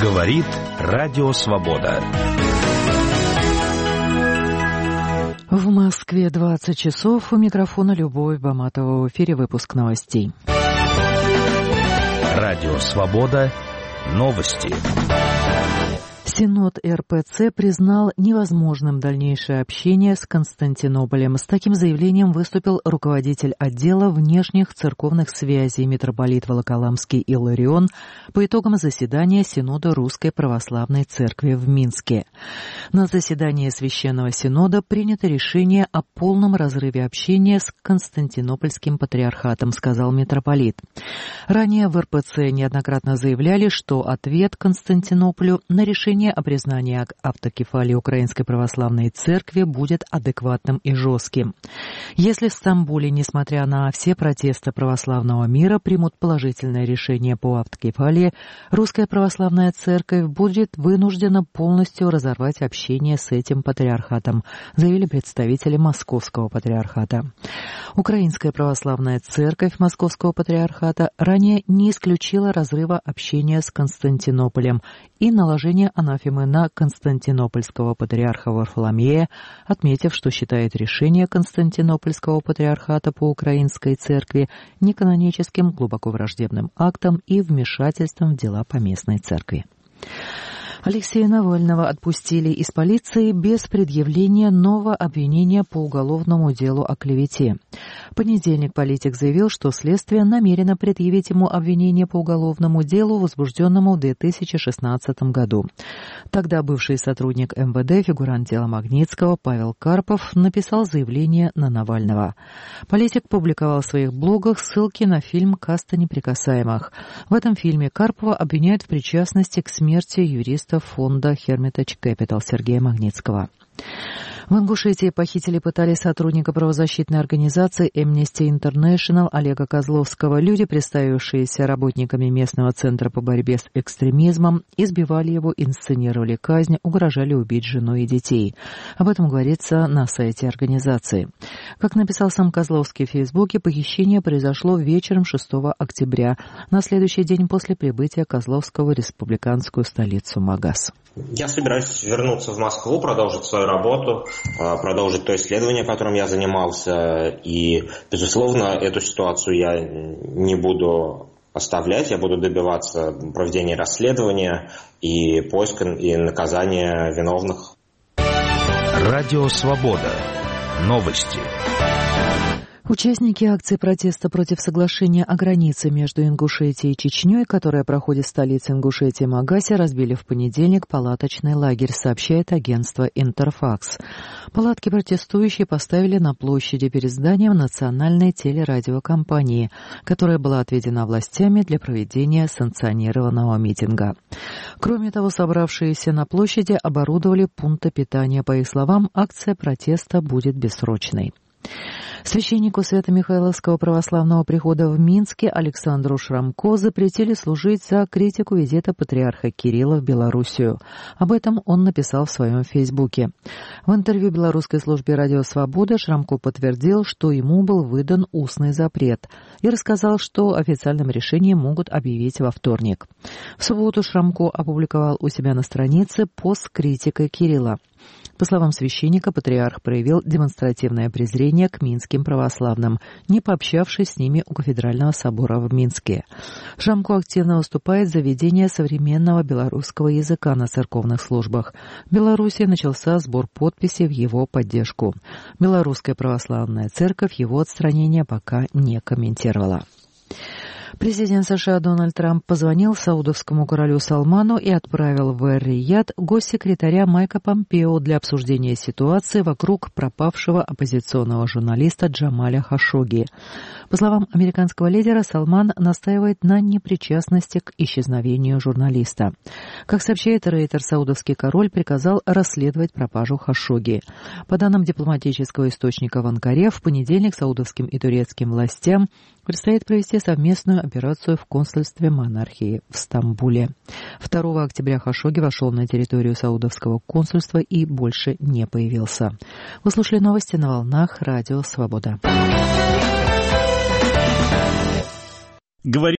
Говорит Радио Свобода. В Москве 20 часов. У микрофона Любовь Баматова. В эфире выпуск новостей. Радио Свобода. Новости. Синод РПЦ признал невозможным дальнейшее общение с Константинополем. С таким заявлением выступил руководитель отдела внешних церковных связей митрополит Волоколамский Илларион по итогам заседания Синода Русской Православной Церкви в Минске. На заседании Священного Синода принято решение о полном разрыве общения с Константинопольским патриархатом, сказал митрополит. Ранее в РПЦ неоднократно заявляли, что ответ Константинополю на решение о признании автокефалии Украинской Православной Церкви будет адекватным и жестким. Если в Стамбуле, несмотря на все протесты православного мира, примут положительное решение по автокефалии, Русская Православная Церковь будет вынуждена полностью разорвать общение с этим патриархатом, заявили представители Московского патриархата. Украинская Православная Церковь Московского патриархата ранее не исключила разрыва общения с Константинополем и наложения анафемы на константинопольского патриарха Варфоломея, отметив, что считает решение Константинопольского патриархата по Украинской Церкви неканоническим, глубоко враждебным актом и вмешательством в дела поместной церкви. Алексея Навального отпустили из полиции без предъявления нового обвинения по уголовному делу о клевете. В понедельник политик заявил, что следствие намерено предъявить ему обвинение по уголовному делу, возбужденному в 2016 году. Тогда бывший сотрудник МВД, фигурант дела Магнитского Павел Карпов, написал заявление на Навального. Политик публиковал в своих блогах ссылки на фильм «Каста неприкасаемых». В этом фильме Карпова обвиняют в причастности к смерти юриста фонда Hermitage Capital Сергея Магнитского. В Ингушетии похитили и пытали сотрудника правозащитной организации Amnesty International Олега Козловского. Люди, представившиеся работниками местного центра по борьбе с экстремизмом, избивали его, инсценировали казнь, угрожали убить жену и детей. Об этом говорится на сайте организации. Как написал сам Козловский в Фейсбуке, похищение произошло вечером 6 октября, на следующий день после прибытия Козловского в республиканскую столицу Магас. Я собираюсь вернуться в Москву, продолжить свою работу, продолжить то исследование, которым я занимался. И, безусловно, эту ситуацию я не буду оставлять. Я буду добиваться проведения расследования и поиска и наказания виновных. Радио Свобода. Новости. Участники акции протеста против соглашения о границе между Ингушетией и Чечней, которая проходит в столице Ингушетии Магасе, разбили в понедельник палаточный лагерь, сообщает агентство Интерфакс. Палатки протестующие поставили на площади перед зданием национальной телерадиокомпании, которая была отведена властями для проведения санкционированного митинга. Кроме того, собравшиеся на площади оборудовали пункты питания. По их словам, акция протеста будет бессрочной. Священнику Свято-Михайловского православного прихода в Минске Александру Шрамко запретили служить за критику визита патриарха Кирилла в Белоруссию. Об этом он написал в своем фейсбуке. В интервью белорусской службе «Радио Свобода» Шрамко подтвердил, что ему был выдан устный запрет, и рассказал, что официальным решением могут объявить во вторник. В субботу Шрамко опубликовал у себя на странице пост с критикой Кирилла. По словам священника, патриарх проявил демонстративное презрение к минским православным, не пообщавшись с ними у кафедрального собора в Минске. Шрамко активно выступает за введение современного белорусского языка на церковных службах. В Беларуси начался сбор подписей в его поддержку. Белорусская православная церковь его отстранение пока не комментировала. Президент США Дональд Трамп позвонил саудовскому королю Салману и отправил в Эр-Рияд госсекретаря Майка Помпео для обсуждения ситуации вокруг пропавшего оппозиционного журналиста Джамаля Хашогги. По словам американского лидера, Салман настаивает на непричастности к исчезновению журналиста. Как сообщает Рейтер, саудовский король приказал расследовать пропажу Хашогги. По данным дипломатического источника в Анкаре, в понедельник саудовским и турецким властям предстоит провести совместную операцию в консульстве монархии в Стамбуле. 2 октября Хашогги вошел на территорию саудовского консульства и больше не появился. Вы слушали новости на волнах Радио Свобода.